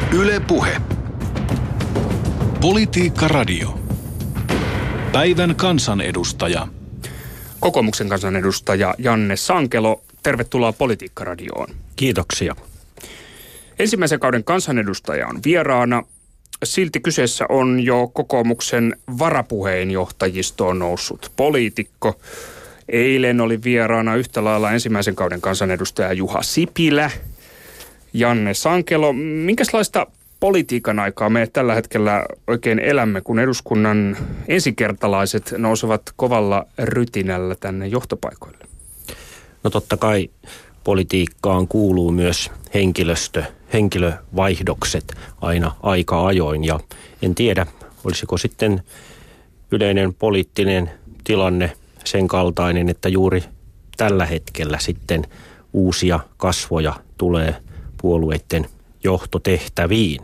Yle Puhe. Politiikka Radio. Päivän kansanedustaja. Kokoomuksen kansanedustaja Janne Sankelo, tervetuloa Politiikka Radioon. Kiitoksia. Ensimmäisen kauden kansanedustaja on vieraana. Silti kyseessä on jo kokoomuksen varapuheenjohtajistoon noussut poliitikko. Eilen oli vieraana yhtä lailla ensimmäisen kauden kansanedustaja Juha Sipilä. Janne Sankelo, minkälaista politiikan aikaa me tällä hetkellä oikein elämme, kun eduskunnan ensikertalaiset nousevat kovalla rytinällä tänne johtopaikoille? No totta kai politiikkaan kuuluu myös henkilövaihdokset aina aika ajoin, ja en tiedä, olisiko sitten yleinen poliittinen tilanne sen kaltainen, että juuri tällä hetkellä sitten uusia kasvoja tulee puolueiden johtotehtäviin.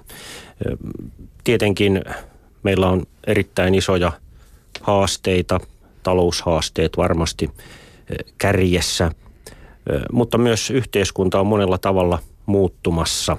Tietenkin meillä on erittäin isoja haasteita, taloushaasteet varmasti kärjessä, mutta myös yhteiskunta on monella tavalla muuttumassa.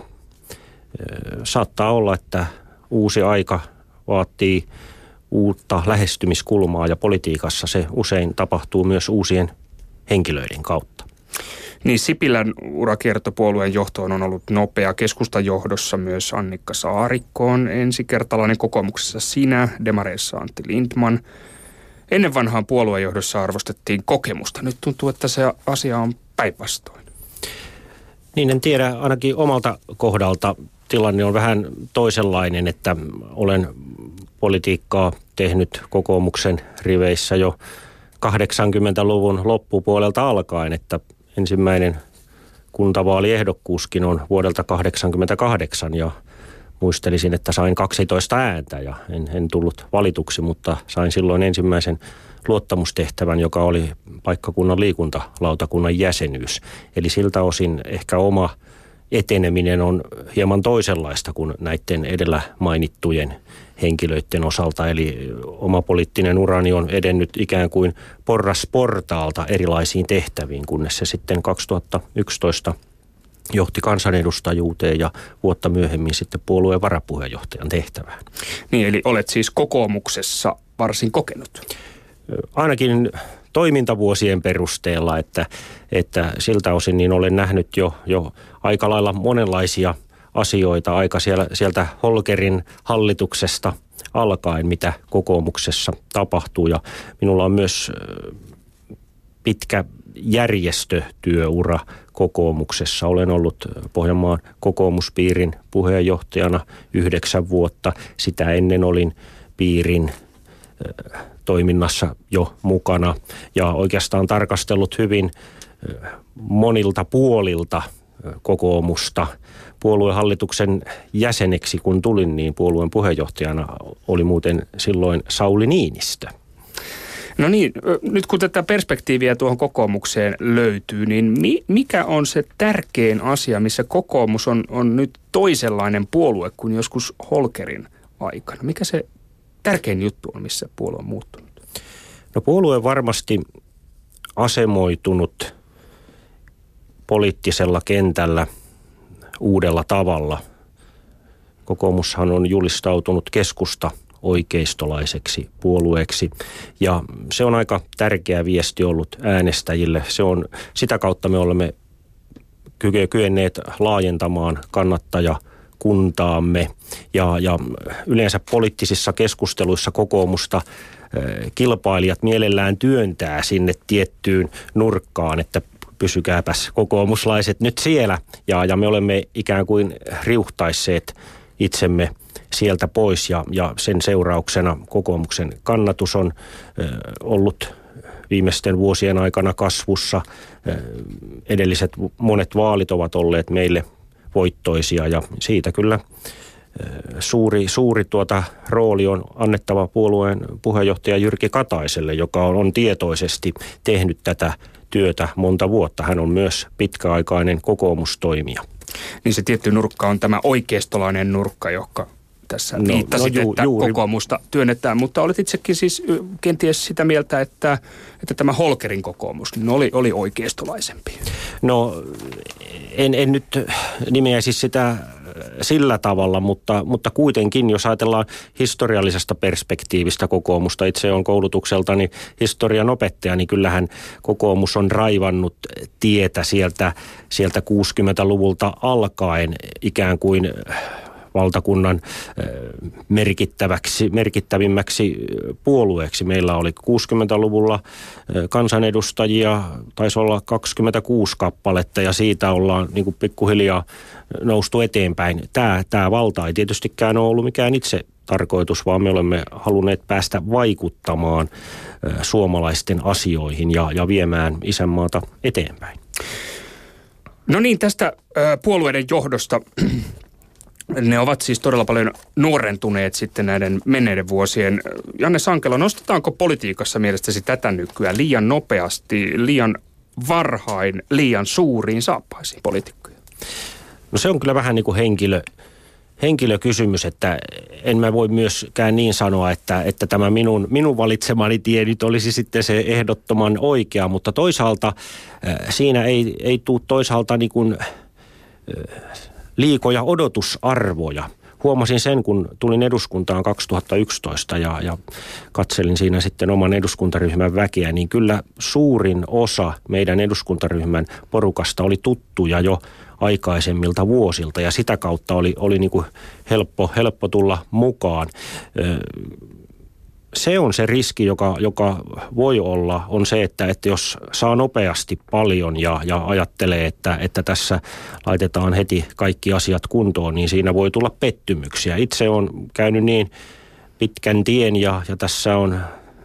Saattaa olla, että uusi aika vaatii uutta lähestymiskulmaa, ja politiikassa se usein tapahtuu myös uusien henkilöiden kautta. Niin, Sipilän urakierto puolueen johtoon on ollut nopea. Keskustan johdossa myös Annikka Saarikko on ensikertalainen, kokoomuksessa sinä, demareissa Antti Lindtman. Ennen vanhaan puoluejohdossa arvostettiin kokemusta. Nyt tuntuu, että se asia on päinvastoin. Niin, en tiedä. Ainakin omalta kohdalta tilanne on vähän toisenlainen, että olen politiikkaa tehnyt kokoomuksen riveissä jo 80-luvun loppupuolelta alkaen, että ensimmäinen kuntavaaliehdokkuuskin on vuodelta 1988, ja muistelisin, että sain 12 ääntä ja en tullut valituksi, mutta sain silloin ensimmäisen luottamustehtävän, joka oli paikkakunnan liikuntalautakunnan jäsenyys. Eli siltä osin ehkä oma eteneminen on hieman toisenlaista kuin näiden edellä mainittujen henkilöiden osalta. Eli oma poliittinen urani on edennyt ikään kuin porrasportaalta erilaisiin tehtäviin, kunnes se sitten 2011 johti kansanedustajuuteen ja vuotta myöhemmin sitten puolueen varapuheenjohtajan tehtävään. Niin, eli olet siis kokoomuksessa varsin kokenut? Ainakin toimintavuosien perusteella, että siltä osin niin olen nähnyt jo aika lailla monenlaisia asioita aika sieltä Holkerin hallituksesta alkaen, mitä kokoomuksessa tapahtuu, ja minulla on myös pitkä järjestötyöura kokoomuksessa. Olen ollut Pohjanmaan kokoomuspiirin puheenjohtajana 9 vuotta. Sitä ennen olin piirin toiminnassa jo mukana ja oikeastaan tarkastellut hyvin monilta puolilta kokoomusta. Puoluehallituksen jäseneksi kun tulin, niin puolueen puheenjohtajana oli muuten silloin Sauli Niinistö. No niin, nyt kun tätä perspektiiviä tuohon kokoomukseen löytyy, niin mikä on se tärkein asia, missä kokoomus on nyt toisenlainen puolue kuin joskus Holkerin aikana? Mikä se tärkein juttu on, missä puolue on muuttunut? No, puolue varmasti asemoitunut poliittisella kentällä uudella tavalla. Kokoomushan on julistautunut keskusta oikeistolaiseksi puolueeksi, ja se on aika tärkeä viesti ollut äänestäjille. Sitä kautta me olemme kyenneet laajentamaan kannattajakuntaamme, ja yleensä poliittisissa keskusteluissa kokoomusta kilpailijat mielellään työntää sinne tiettyyn nurkkaan, että pysykääpäs kokoomuslaiset nyt siellä, ja me olemme ikään kuin riuhtaisseet itsemme sieltä pois, ja sen seurauksena kokoomuksen kannatus on ollut viimeisten vuosien aikana kasvussa. Edelliset monet vaalit ovat olleet meille voittoisia, ja siitä kyllä suuri rooli on annettava puolueen puheenjohtaja Jyrki Kataiselle, joka on tietoisesti tehnyt tätä työtä monta vuotta. Hän on myös pitkäaikainen kokoomustoimija. Niin se tietty nurkka on tämä oikeistolainen nurkka, joka tässä viittasit, että kokoomusta työnnetään, mutta olet itsekin siis kenties sitä mieltä, että tämä Holkerin kokoomus niin oli oikeistolaisempi. No en nyt nimeäisi sitä sillä tavalla, mutta kuitenkin, jos ajatellaan historiallisesta perspektiivistä kokoomusta, itse on koulutukseltani historian opettaja, niin kyllähän kokoomus on raivannut tietä sieltä 60-luvulta alkaen ikään kuin valtakunnan merkittävimmäksi puolueeksi. Meillä oli 60-luvulla kansanedustajia, taisi olla 26 kappaletta ja siitä ollaan niin kuin pikkuhiljaa noustu eteenpäin. Tämä valta ei tietystikään ole ollut mikään itse tarkoitus, vaan me olemme halunneet päästä vaikuttamaan suomalaisten asioihin ja viemään isänmaata eteenpäin. No niin, tästä puolueiden johdosta. Ne ovat siis todella paljon nuorentuneet sitten näiden menneiden vuosien. Janne Sankelo, nostetaanko politiikassa mielestäsi tätä nykyään liian nopeasti, liian varhain, liian suuriin saappaisiin poliitikkoja? No se on kyllä vähän niin kuin henkilökysymys, että en mä voi myöskään niin sanoa, että tämä minun valitsemani tie nyt olisi sitten se ehdottoman oikea, mutta toisaalta siinä ei tule toisaalta niin kuin liikoja odotusarvoja. Huomasin sen, kun tulin eduskuntaan 2011 ja katselin siinä sitten oman eduskuntaryhmän väkeä, niin kyllä suurin osa meidän eduskuntaryhmän porukasta oli tuttuja jo aikaisemmilta vuosilta ja sitä kautta oli niin kuin helppo tulla mukaan. Se on se riski, joka voi olla, on se, että jos saa nopeasti paljon ja ajattelee, että tässä laitetaan heti kaikki asiat kuntoon, niin siinä voi tulla pettymyksiä. Itse on käynyt niin pitkän tien ja tässä on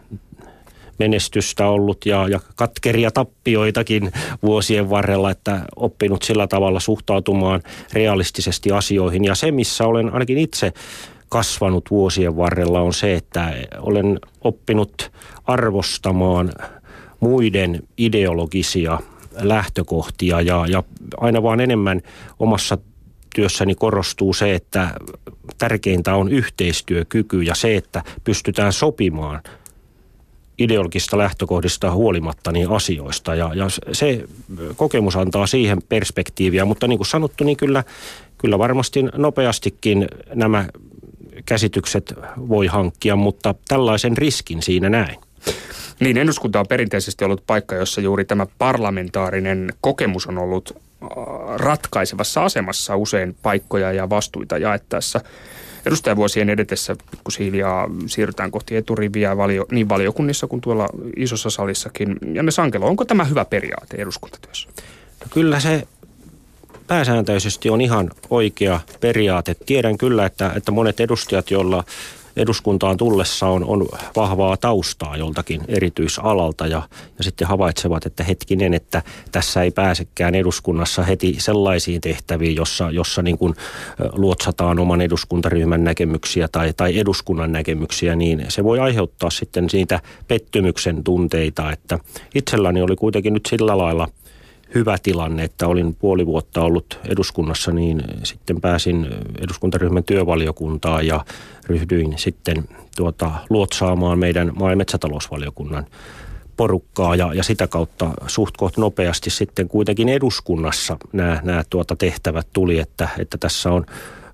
menestystä ollut ja katkeria tappioitakin vuosien varrella, että oppinut sillä tavalla suhtautumaan realistisesti asioihin. Ja se, missä olen ainakin itse kasvanut vuosien varrella, on se, että olen oppinut arvostamaan muiden ideologisia lähtökohtia ja aina vaan enemmän omassa työssäni korostuu se, että tärkeintä on yhteistyökyky ja se, että pystytään sopimaan ideologista lähtökohdista huolimatta niin asioista ja se kokemus antaa siihen perspektiiviä, mutta niin kuin sanottu, niin kyllä varmasti nopeastikin nämä käsitykset voi hankkia, mutta tällaisen riskin siinä näin. Niin, eduskunta on perinteisesti ollut paikka, jossa juuri tämä parlamentaarinen kokemus on ollut ratkaisevassa asemassa usein paikkoja ja vastuita jaettaessa. Edustajavuosien edetessä pikkuhiljaa siirrytään kohti eturiviä niin valiokunnissa kuin tuolla isossa salissakin. Janne Sankelo, onko tämä hyvä periaate eduskuntatyössä? No kyllä se pääsääntöisesti on ihan oikea periaate. Tiedän kyllä, että monet edustajat, joilla eduskuntaan tullessa on vahvaa taustaa joltakin erityisalalta ja sitten havaitsevat, että hetkinen, että tässä ei pääsekään eduskunnassa heti sellaisiin tehtäviin, jossa niin kuin luotsataan oman eduskuntaryhmän näkemyksiä tai eduskunnan näkemyksiä, niin se voi aiheuttaa sitten siitä pettymyksen tunteita, että itselläni oli kuitenkin nyt sillä lailla hyvä tilanne, että olin puoli vuotta ollut eduskunnassa, niin sitten pääsin eduskuntaryhmän työvaliokuntaan ja ryhdyin sitten luotsaamaan meidän maa- ja metsätalousvaliokunnan porukkaa ja sitä kautta suht koht nopeasti sitten kuitenkin eduskunnassa nämä tehtävät tuli, että tässä on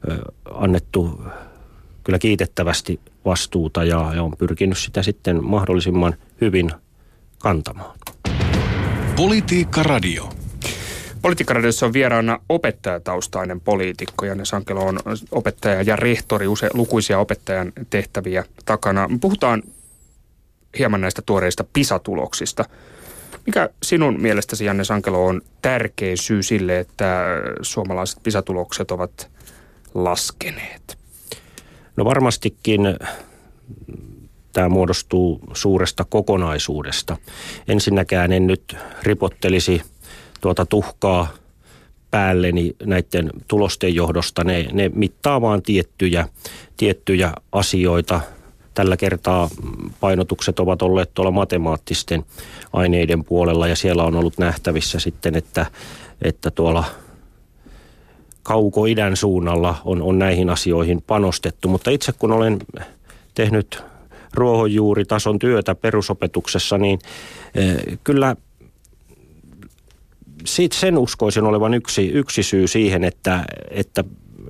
annettu kyllä kiitettävästi vastuuta ja on pyrkinyt sitä sitten mahdollisimman hyvin kantamaan. Politiikka Radio. Politiikka Radiossa on vieraana opettajataustainen poliitikko. Janne Sankelo on opettaja ja rehtori, lukuisia opettajan tehtäviä takana. Puhutaan hieman näistä tuoreista PISA-tuloksista. Mikä sinun mielestäsi, Janne Sankelo, on tärkein syy sille, että suomalaiset PISA-tulokset ovat laskeneet? No varmastikin tämä muodostuu suuresta kokonaisuudesta. Ensinnäkään en nyt ripottelisi tuhkaa päälleni näiden tulosten johdosta. Ne mittaa vaan tiettyjä asioita. Tällä kertaa painotukset ovat olleet tuolla matemaattisten aineiden puolella ja siellä on ollut nähtävissä sitten, että tuolla kauko-idän suunnalla on näihin asioihin panostettu. Mutta itse kun olen tehnyt ruohonjuuritason työtä perusopetuksessa, niin kyllä sen uskoisin olevan yksi syy siihen, että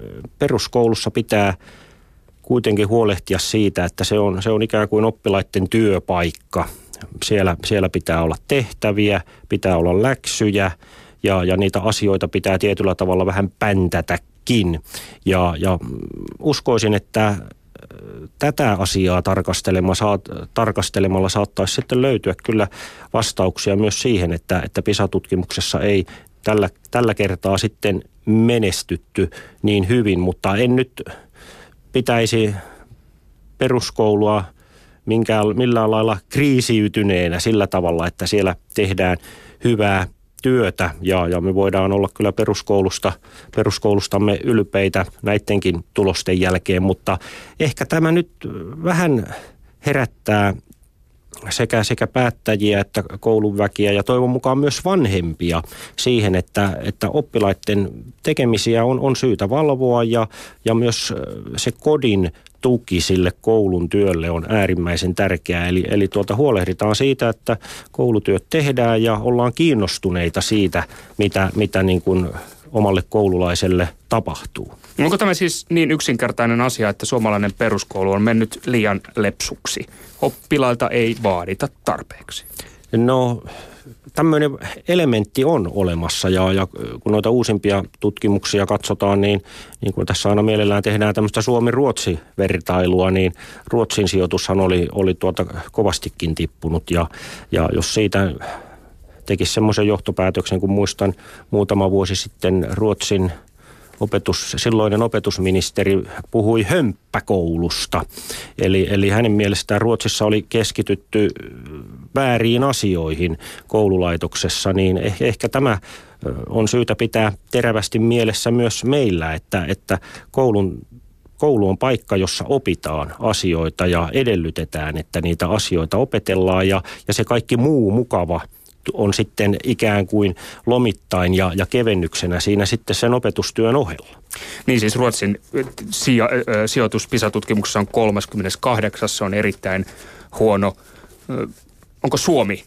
peruskoulussa pitää kuitenkin huolehtia siitä, että se on ikään kuin oppilaiden työpaikka. Siellä pitää olla tehtäviä, pitää olla läksyjä ja niitä asioita pitää tietyllä tavalla vähän päntätäkin. Ja uskoisin, että tätä asiaa tarkastelemalla saattaisi sitten löytyä kyllä vastauksia myös siihen, että PISA-tutkimuksessa ei tällä kertaa sitten menestytty niin hyvin, mutta en nyt pitäisi peruskoulua millään lailla kriisiytyneenä sillä tavalla, että siellä tehdään hyvää työtä ja me voidaan olla kyllä peruskoulustamme ylpeitä näidenkin tulosten jälkeen, mutta ehkä tämä nyt vähän herättää sekä päättäjiä että koulun väkiä ja toivon mukaan myös vanhempia siihen, että oppilaiden tekemisiä on syytä valvoa ja myös se kodin tuki sille koulun työlle on äärimmäisen tärkeää. Eli huolehditaan siitä, että koulutyöt tehdään ja ollaan kiinnostuneita siitä, mitä niin kuin omalle koululaiselle tapahtuu. Onko tämä siis niin yksinkertainen asia, että suomalainen peruskoulu on mennyt liian lepsuksi? Oppilailta ei vaadita tarpeeksi. No, tämmöinen elementti on olemassa ja kun noita uusimpia tutkimuksia katsotaan, niin kun tässä aina mielellään tehdään tämmöistä Suomi-Ruotsi-vertailua, niin Ruotsin sijoitushan oli kovastikin tippunut ja jos siitä tekisi semmoisen johtopäätöksen, kun muistan muutama vuosi sitten Ruotsin silloinen opetusministeri puhui hömppäkoulusta. Eli hänen mielestään Ruotsissa oli keskitytty vääriin asioihin koululaitoksessa, niin ehkä tämä on syytä pitää terävästi mielessä myös meillä, että koulu on paikka, jossa opitaan asioita ja edellytetään, että niitä asioita opetellaan ja se kaikki muu mukava on sitten ikään kuin lomittain ja kevennyksenä siinä sitten sen opetustyön ohella. Niin siis Ruotsin sijoitus PISA-tutkimuksessa on 38, se on erittäin huono. Onko Suomi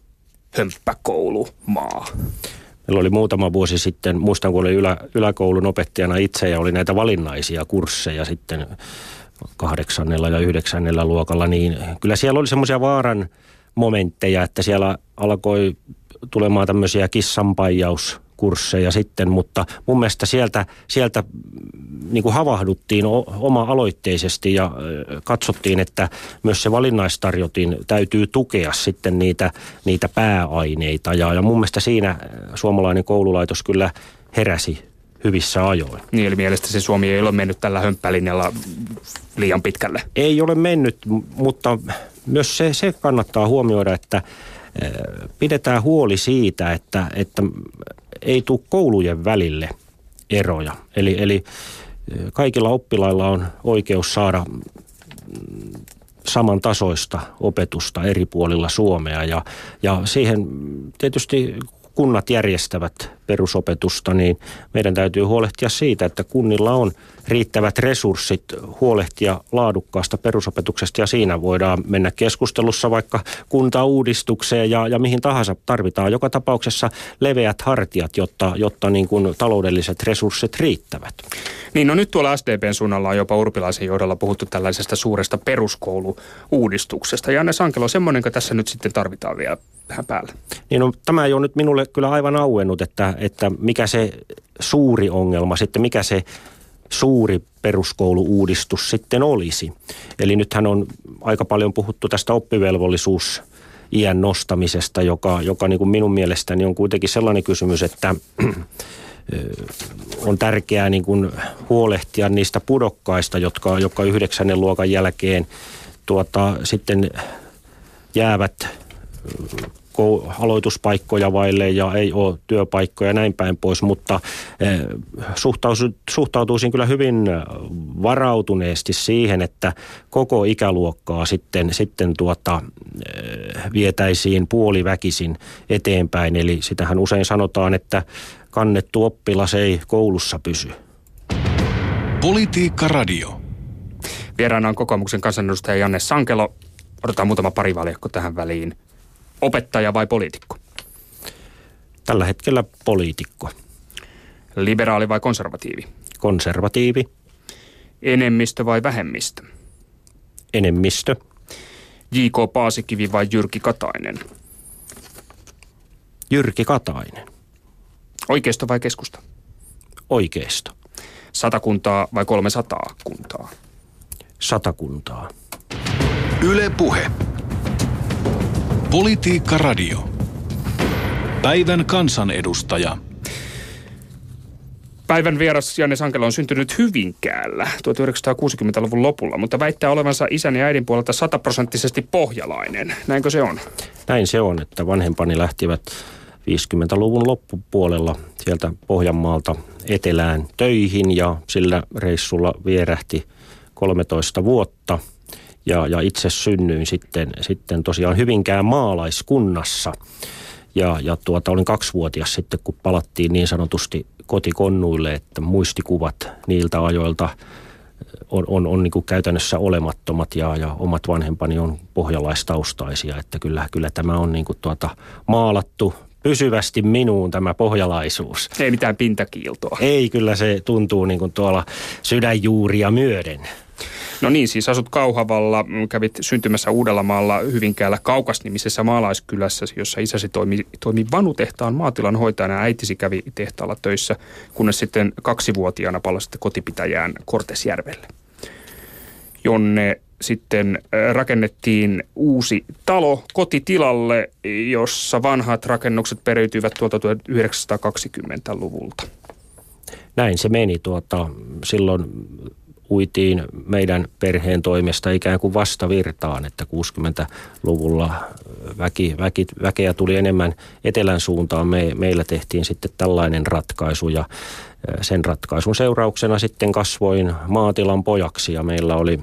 hömppäkoulumaa? Meillä oli muutama vuosi sitten, muistan kun olin yläkoulun opettajana itse ja oli näitä valinnaisia kursseja sitten 8. ja 9. luokalla, niin kyllä siellä oli semmoisia vaaran momentteja, että siellä alkoi tulemaan tämmöisiä kissanpaijauskursseja sitten, mutta mun mielestä sieltä niin kuin havahduttiin oma-aloitteisesti ja katsottiin, että myös se valinnaistarjotin täytyy tukea sitten niitä pääaineita ja mun mielestä siinä suomalainen koululaitos kyllä heräsi hyvissä ajoin. Niin, eli mielestäni Suomi ei ole mennyt tällä hömppälinjalla liian pitkälle. Ei ole mennyt, mutta myös se kannattaa huomioida, että pidetään huoli siitä, että ei tule koulujen välille eroja. Eli kaikilla oppilailla on oikeus saada samantasoista opetusta eri puolilla Suomea ja siihen tietysti kunnat järjestävät perusopetusta, niin meidän täytyy huolehtia siitä, että kunnilla on riittävät resurssit huolehtia laadukkaasta perusopetuksesta ja siinä voidaan mennä keskustelussa vaikka kuntauudistukseen ja mihin tahansa. Tarvitaan joka tapauksessa leveät hartiat, jotta niin kuin taloudelliset resurssit riittävät. Niin, no nyt tuolla SDPn suunnalla on jopa Urpilaisen johdolla puhuttu tällaisesta suuresta peruskoulu-uudistuksesta. Janne Sankelo, semmoinenko tässä nyt sitten tarvitaan vielä tähän päälle? Niin no, tämä ei ole nyt minulle kyllä aivan auennut, että mikä se suuri ongelma sitten, mikä se suuri peruskoulu-uudistus sitten olisi. Eli nythän on aika paljon puhuttu tästä oppivelvollisuusiän nostamisesta, joka niin kuin minun mielestäni on kuitenkin sellainen kysymys, että on tärkeää niin kuin huolehtia niistä pudokkaista, jotka 9. luokan jälkeen sitten jäävät aloituspaikkoja vaille ja ei ole työpaikkoja ja näin päin pois, mutta suhtautuisin kyllä hyvin varautuneesti siihen, että koko ikäluokkaa sitten vietäisiin puoliväkisin eteenpäin. Eli sitähän usein sanotaan, että kannettu oppilas ei koulussa pysy. Politiikka Radio. Vieraana on kokoomuksen kansanedustaja Janne Sankelo. Otetaan muutama parivaljakko tähän väliin. Opettaja vai poliitikko? Tällä hetkellä poliitikko. Liberaali vai konservatiivi? Konservatiivi. Enemmistö vai vähemmistö? Enemmistö. J.K. Paasikivi vai Jyrki Katainen? Jyrki Katainen. Oikeisto vai keskusta? Oikeisto. 100 kuntaa vai 300 kuntaa? 100 kuntaa. Yle Puhe. Politiikka Radio. Päivän kansanedustaja. Päivän vieras Janne Sankelo on syntynyt Hyvinkäällä 1960-luvun lopulla, mutta väittää olevansa isän ja äidin puolelta 100% pohjalainen. Näinkö se on? Näin se on, että vanhempani lähtivät 50-luvun loppupuolella sieltä Pohjanmaalta etelään töihin ja sillä reissulla vierähti 13 vuotta. Ja itse synnyin sitten tosiaan Hyvinkään maalaiskunnassa. Ja olin 2-vuotias sitten, kun palattiin niin sanotusti kotikonnuille, että muistikuvat niiltä ajoilta on niin kuin käytännössä olemattomat ja omat vanhempani on pohjalaistaustaisia, että kyllä tämä on niin kuin maalattu pysyvästi minuun tämä pohjalaisuus. Ei mitään pintakiiltoa. Ei, kyllä se tuntuu niin kuin tuolla sydänjuuria myöden. No niin, siis asut Kauhavalla, kävit syntymässä Uudellamaalla Hyvinkäällä Kaukas-nimisessä maalaiskylässä, jossa isäsi toimi vanutehtaan maatilan hoitajana ja äitisi kävi tehtaalla töissä, kunnes sitten 2-vuotiaana palasitte kotipitäjään Kortesjärvelle, jonne sitten rakennettiin uusi talo kotitilalle, jossa vanhat rakennukset periytyivät tuolta 1920-luvulta. Näin se meni. Silloin uitiin meidän perheen toimesta ikään kuin vastavirtaan, että 60-luvulla väkeä tuli enemmän etelän suuntaan. Meillä tehtiin sitten tällainen ratkaisu ja sen ratkaisun seurauksena sitten kasvoin maatilan pojaksi ja meillä oli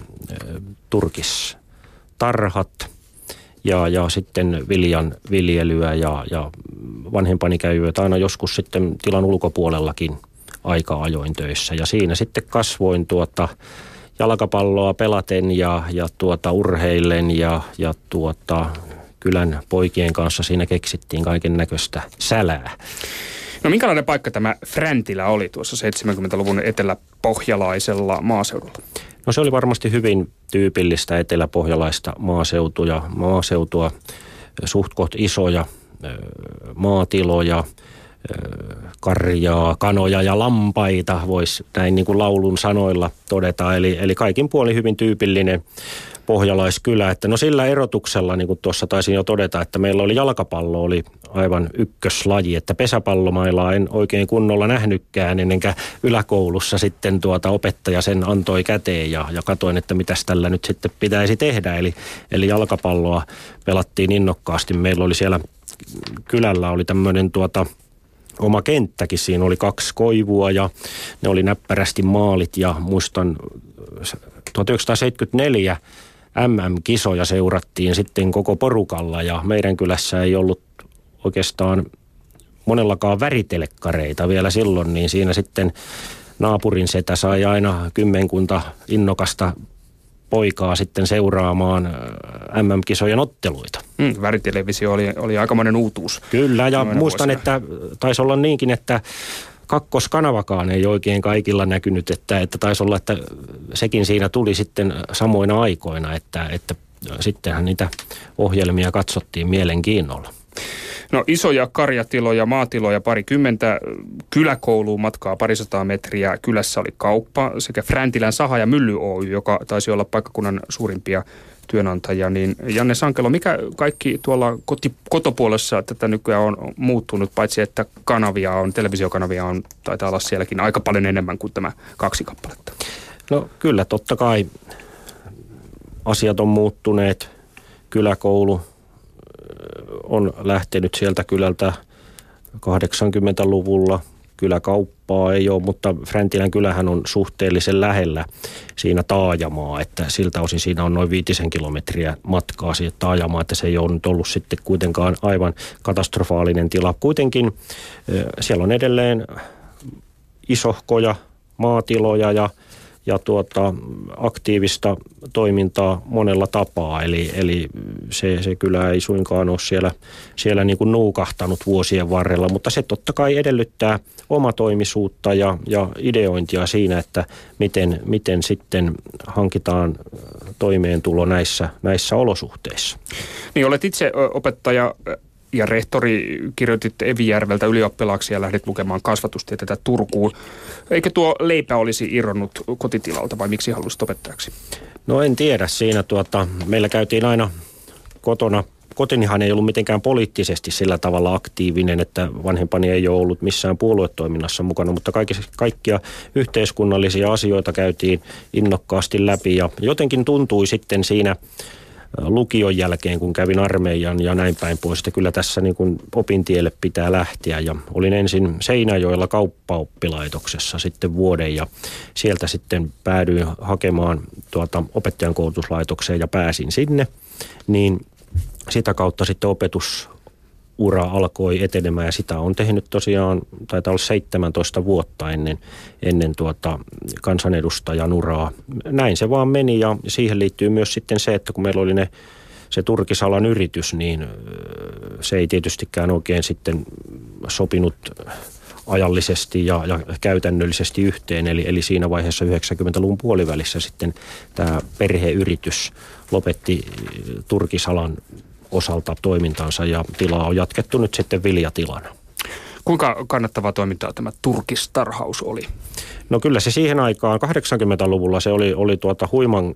turkistarhat ja sitten viljan viljelyä ja vanhempani kävivät aina joskus sitten tilan ulkopuolellakin aika ajoin töissä ja siinä sitten kasvoin jalkapalloa pelaten ja urheillen ja kylän poikien kanssa siinä keksittiin kaiken näköistä sälää. No minkälainen paikka tämä Fräntilä oli tuossa 70-luvun eteläpohjalaisella maaseudulla? No se oli varmasti hyvin tyypillistä eteläpohjalaista maaseutua, suht koht isoja maatiloja, karjaa, kanoja ja lampaita, voisi näin niin kuin laulun sanoilla todeta. Eli kaikin puolin hyvin tyypillinen pohjalaiskylä. Että no sillä erotuksella, niin kuin tuossa taisin jo todeta, että meillä oli jalkapallo oli aivan ykköslaji, että pesäpallomailaa en oikein kunnolla nähnytkään ennenkä yläkoulussa sitten opettaja sen antoi käteen ja katoin, että mitäs tällä nyt sitten pitäisi tehdä. Eli jalkapalloa pelattiin innokkaasti. Meillä oli siellä kylällä oli tämmöinen oma kenttäkin, siinä oli 2 koivua ja ne oli näppärästi maalit ja muistan 1974 MM-kisoja seurattiin sitten koko porukalla ja meidän kylässä ei ollut oikeastaan monellakaan väritelekkkareita vielä silloin, niin siinä sitten naapurin setä sai aina 10 innokasta poikaa sitten seuraamaan MM-kisojen otteluita. Väritelevisio oli aikamoinen uutuus. Kyllä, ja muistan, että taisi olla niinkin, että kakkoskanavakaan ei oikein kaikilla näkynyt, että taisi olla, että sekin siinä tuli sitten samoina aikoina, että sittenhän niitä ohjelmia katsottiin mielenkiinnolla. No isoja karjatiloja, maatiloja, 20, kyläkouluun matkaa 200 metriä. Kylässä oli kauppa sekä Fräntilän saha- ja mylly Oy, joka taisi olla paikkakunnan suurimpia työnantajia. Niin Janne Sankelo, mikä kaikki tuolla kotopuolessa tätä nykyään on muuttunut, paitsi että televisiokanavia on, taitaa olla sielläkin aika paljon enemmän kuin tämä 2 kappaletta? No kyllä, totta kai asiat on muuttuneet. Kyläkoulu on lähtenyt sieltä kylältä 80-luvulla. Kyläkauppaa ei ole, mutta Fräntilän kylähän on suhteellisen lähellä siinä taajamaa, että siltä osin siinä on noin 5 kilometriä matkaa siihen taajamaa, että se ei ole nyt ollut sitten kuitenkaan aivan katastrofaalinen tila. Kuitenkin siellä on edelleen isohkoja maatiloja aktiivista toimintaa monella tapaa. Eli se kyllä ei suinkaan ole siellä niin kuin nuukahtanut vuosien varrella, mutta se totta kai edellyttää omatoimisuutta ja ideointia siinä, että miten sitten hankitaan toimeentulo näissä olosuhteissa. Niin, olet itse opettaja ja rehtori, kirjoitit Evijärveltä ylioppilaaksi ja lähdit lukemaan kasvatustieteitä Turkuun. Eikö tuo leipä olisi irronnut kotitilalta vai miksi haluaisit opettajaksi? No en tiedä. Siinä meillä käytiin aina kotona. Kotinihan ei ollut mitenkään poliittisesti sillä tavalla aktiivinen, että vanhempani ei ole ollut missään puoluetoiminnassa mukana, mutta kaikkia yhteiskunnallisia asioita käytiin innokkaasti läpi ja jotenkin tuntui sitten siinä lukion jälkeen, kun kävin armeijan ja näin päin pois, että kyllä tässä niin kuin opintielle pitää lähteä. Ja olin ensin Seinäjoella kauppaoppilaitoksessa sitten vuoden ja sieltä sitten päädyin hakemaan opettajan koulutuslaitokseen ja pääsin sinne. Niin sitä kautta sitten opetusura alkoi etenemään ja sitä on tehnyt tosiaan, taitaa olla 17 vuotta ennen kansanedustajan uraa. Näin se vaan meni ja siihen liittyy myös sitten se, että kun meillä oli se turkisalan yritys, niin se ei tietystikään oikein sitten sopinut ajallisesti ja käytännöllisesti yhteen. Eli siinä vaiheessa 90-luvun puolivälissä sitten tämä perheyritys lopetti turkisalan osalta toimintansa ja tilaa on jatkettu nyt sitten viljatilana. Kuinka kannattavaa toimintaa tämä turkistarhaus oli? No kyllä se siihen aikaan 80-luvulla se oli huimankin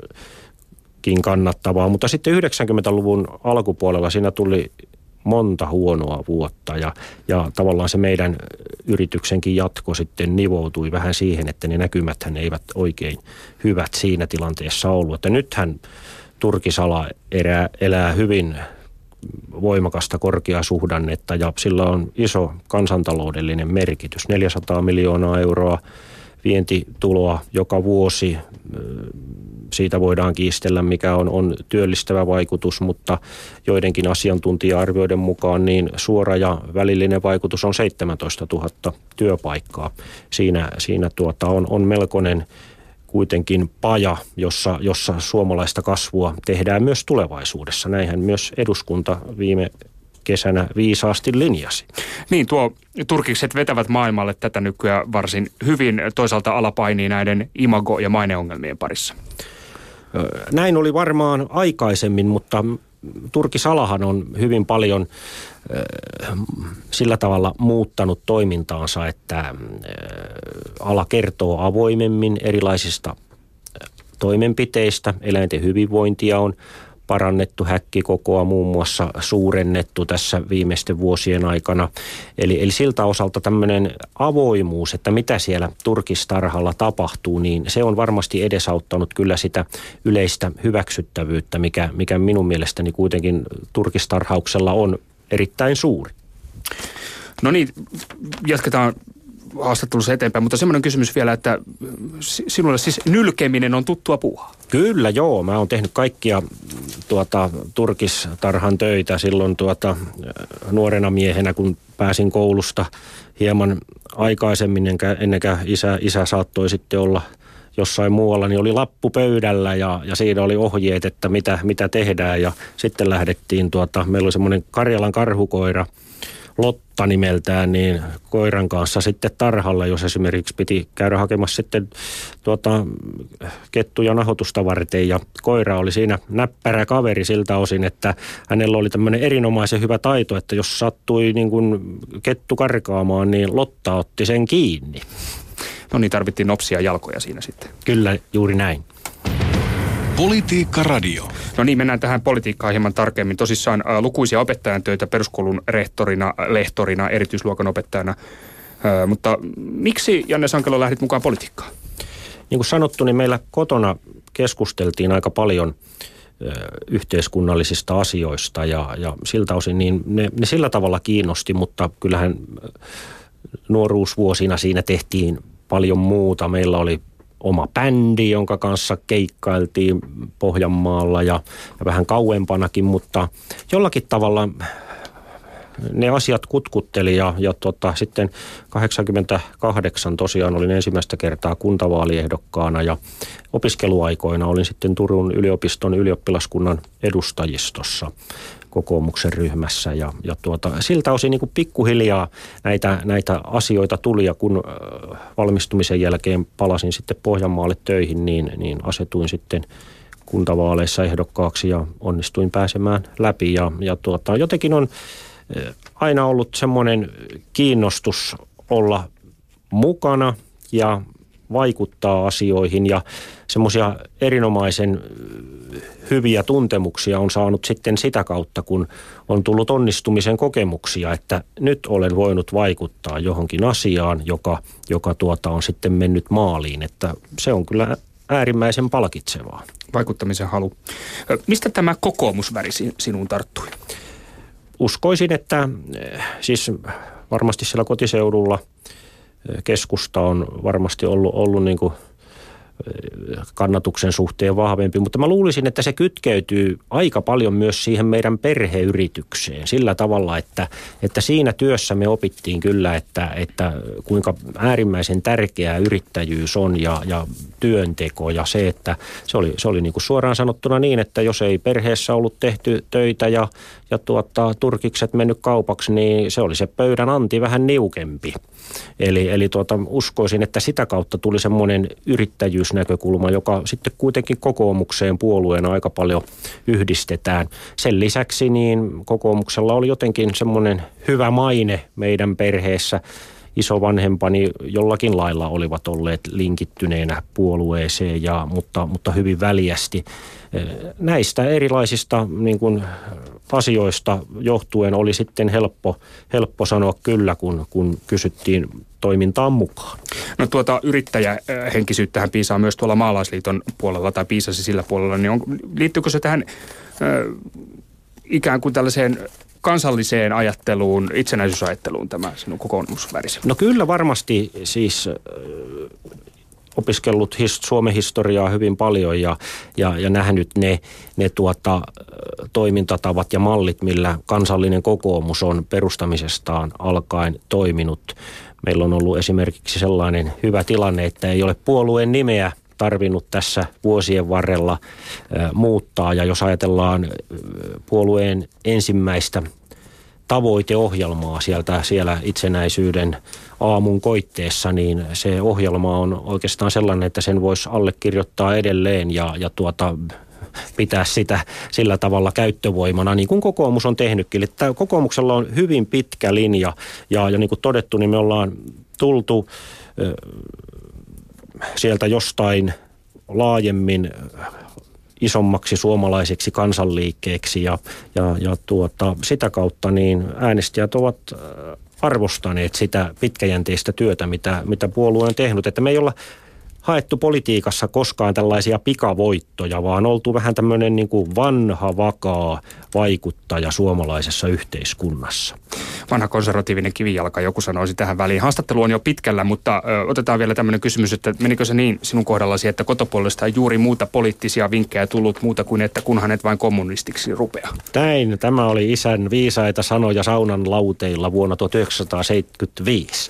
kannattavaa, mutta sitten 90-luvun alkupuolella siinä tuli monta huonoa vuotta ja tavallaan se meidän yrityksenkin jatko sitten nivoutui vähän siihen, että ne näkymäthän eivät oikein hyvät siinä tilanteessa ollut. Että nythän turkisala elää hyvin voimakasta korkeasuhdannetta ja sillä on iso kansantaloudellinen merkitys. 400 miljoonaa euroa vientituloa joka vuosi. Siitä voidaan kiistellä, mikä on työllistävä vaikutus, mutta joidenkin asiantuntija-arvioiden mukaan niin suora ja välillinen vaikutus on 17 000 työpaikkaa. Siinä on melkoinen kuitenkin paja, jossa suomalaista kasvua tehdään myös tulevaisuudessa. Näinhän myös eduskunta viime kesänä viisaasti linjasi. Niin, turkikset vetävät maailmalle tätä nykyään varsin hyvin. Toisaalta ala painii näiden imago- ja maineongelmien parissa. Näin oli varmaan aikaisemmin, mutta turkisalahan on hyvin paljon sillä tavalla muuttanut toimintaansa, että ala kertoo avoimemmin erilaisista toimenpiteistä. Eläinten hyvinvointia on parannettu, häkkikokoa muun muassa suurennettu tässä viimeisten vuosien aikana. Eli siltä osalta tämmöinen avoimuus, että mitä siellä turkistarhalla tapahtuu, niin se on varmasti edesauttanut kyllä sitä yleistä hyväksyttävyyttä, mikä minun mielestäni kuitenkin turkistarhauksella on erittäin suuri. No niin, jatketaan haastattelussa eteenpäin, mutta semmoinen kysymys vielä, että sinulle siis nylkeminen on tuttua puuhaa. Kyllä joo, mä oon tehnyt kaikkia turkistarhan töitä silloin nuorena miehenä, kun pääsin koulusta hieman aikaisemmin, ennenkään isä saattoi sitten olla jossain muualla, niin oli lappu pöydällä ja siinä oli ohjeet, että mitä tehdään ja sitten lähdettiin, meillä oli semmoinen Karjalan karhukoira, Lotta nimeltään, niin koiran kanssa sitten tarhalla, jos esimerkiksi piti käydä hakemassa sitten kettuja nahoitusta varten ja koira oli siinä näppärä kaveri siltä osin, että hänellä oli tämmöinen erinomaisen hyvä taito, että jos sattui niin kuin kettu karkaamaan, niin Lotta otti sen kiinni. No niin, tarvittiin nopsia jalkoja siinä sitten. Kyllä, juuri näin. Politiikka Radio. No niin, mennään tähän politiikkaan hieman tarkemmin. Tosissaan lukuisia opettajan töitä peruskoulun rehtorina, lehtorina, erityisluokan opettajana. Mutta miksi, Janne Sankelo, lähdit mukaan politiikkaan? Niin kuin sanottu, niin meillä kotona keskusteltiin aika paljon yhteiskunnallisista asioista ja siltä osin niin ne sillä tavalla kiinnosti, mutta kyllähän nuoruusvuosina siinä tehtiin paljon muuta. Meillä oli oma bändi, jonka kanssa keikkailtiin Pohjanmaalla ja vähän kauempanakin, mutta jollakin tavalla ne asiat kutkutteli ja sitten 88 tosiaan olin ensimmäistä kertaa kuntavaaliehdokkaana ja opiskeluaikoina olin sitten Turun yliopiston ylioppilaskunnan edustajistossa kokoomuksen ryhmässä ja siltä osin niin kuin pikkuhiljaa näitä asioita tuli ja kun valmistumisen jälkeen palasin sitten Pohjanmaalle töihin, niin asetuin sitten kuntavaaleissa ehdokkaaksi ja onnistuin pääsemään läpi ja jotenkin on aina ollut semmoinen kiinnostus olla mukana ja vaikuttaa asioihin ja semmoisia erinomaisen hyviä tuntemuksia on saanut sitten sitä kautta, kun on tullut onnistumisen kokemuksia, että nyt olen voinut vaikuttaa johonkin asiaan, joka on sitten mennyt maaliin, että se on kyllä äärimmäisen palkitsevaa. Vaikuttamisen halu. Mistä tämä kokoomusväri sinuun tarttui? Uskoisin, että siis varmasti siellä kotiseudulla keskusta on varmasti ollut niin kuin kannatuksen suhteen vahvempi, mutta mä luulisin, että se kytkeytyy aika paljon myös siihen meidän perheyritykseen sillä tavalla, että siinä työssä me opittiin kyllä, että kuinka äärimmäisen tärkeää yrittäjyys on ja työnteko ja se, että se oli niin kuin suoraan sanottuna niin, että jos ei perheessä ollut tehty töitä ja turkikset mennyt kaupaksi, niin se oli se pöydän anti vähän niukempi. Eli uskoisin, että sitä kautta tuli semmoinen yrittäjyysnäkökulma, joka sitten kuitenkin kokoomukseen puolueena aika paljon yhdistetään. Sen lisäksi niin kokoomuksella oli jotenkin semmoinen hyvä maine meidän perheessä. Isovanhempani jollakin lailla olivat olleet linkittyneenä puolueeseen, mutta hyvin väljästi. Näistä erilaisista niin kuin asioista johtuen oli sitten helppo sanoa kyllä, kun kysyttiin toimintaan mukaan. No yrittäjähenkisyyttähän piisaa myös tuolla Maalaisliiton puolella tai piisasi sillä puolella, niin liittyykö se tähän ikään kuin tällaiseen kansalliseen ajatteluun, itsenäisyysajatteluun tämä sinun kokoomusvärisi? No kyllä varmasti siis opiskellut Suomen historiaa hyvin paljon ja nähnyt ne toimintatavat ja mallit, millä kansallinen kokoomus on perustamisestaan alkaen toiminut. Meillä on ollut esimerkiksi sellainen hyvä tilanne, että ei ole puolueen nimeä tarvinnut tässä vuosien varrella muuttaa. Ja jos ajatellaan puolueen ensimmäistä tavoiteohjelmaa siellä itsenäisyyden aamun koitteessa, niin se ohjelma on oikeastaan sellainen, että sen voisi allekirjoittaa edelleen ja pitää sitä sillä tavalla käyttövoimana, niin kuin kokoomus on tehnytkin. Eli kokoomuksella on hyvin pitkä linja ja niin kuin todettu, niin me ollaan tultu sieltä jostain laajemmin isommaksi suomalaiseksi kansanliikkeeksi ja sitä kautta niin äänestäjät ovat arvostaneet sitä pitkäjänteistä työtä, mitä puolue on tehnyt, että me ei olla haettu politiikassa koskaan tällaisia pikavoittoja, vaan oltu vähän tämmöinen niin kuin vanha, vakaa vaikuttaja suomalaisessa yhteiskunnassa. Vanha konservatiivinen kivijalka, joku sanoisi tähän väliin. Haastattelu on jo pitkällä, mutta otetaan vielä tämmöinen kysymys, että menikö se niin sinun kohdallasi, että kotopuolesta ei juuri muuta poliittisia vinkkejä tullut muuta kuin, että kunhan et vain kommunistiksi rupea? Näin, tämä oli isän viisaita sanoja saunan lauteilla vuonna 1975.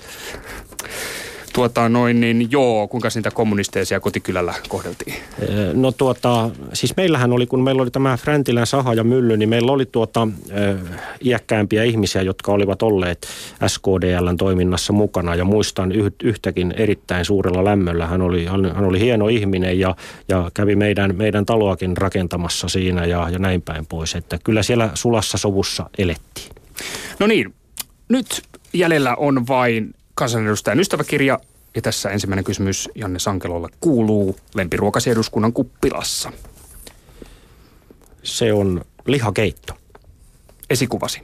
Kuinka niitä kommunisteja siellä kotikylällä kohdeltiin? No siis meillähän oli, kun meillä oli tämä Fräntilän saha ja mylly, niin meillä oli iäkkäämpiä ihmisiä, jotka olivat olleet SKDL:n toiminnassa mukana ja muistan yhtäkin erittäin suurella lämmöllä. Hän oli hieno ihminen ja kävi meidän taloakin rakentamassa siinä ja näin päin pois, että kyllä siellä sulassa sovussa elettiin. No niin, nyt jäljellä on vain kansanedustajan ystäväkirja, ja tässä ensimmäinen kysymys Janne Sankelolle kuuluu: lempiruokasi eduskunnan kuppilassa? Se on lihakeitto. Esikuvasi?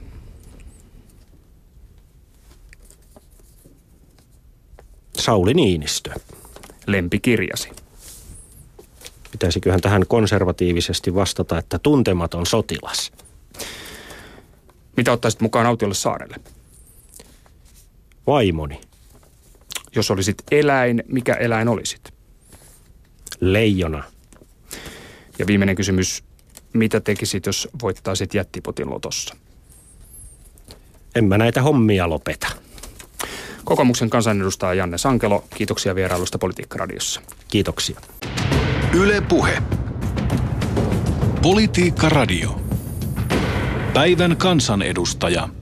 Sauli Niinistö. Lempikirjasi? Pitäisiköhän tähän konservatiivisesti vastata, että Tuntematon sotilas. Mitä ottaisit mukaan autiolle saarelle? Vaimoni. Jos olisit eläin, mikä eläin olisit? Leijona. Ja viimeinen kysymys: mitä tekisit, jos voittaisit jättipotin lotossa? en mä näitä hommia lopeta. Kokoomuksen kansanedustaja Janne Sankelo, kiitoksia vierailusta Politiikka-radiossa. Kiitoksia. Yle Puhe. Politiikka-radio. Päivän kansanedustaja.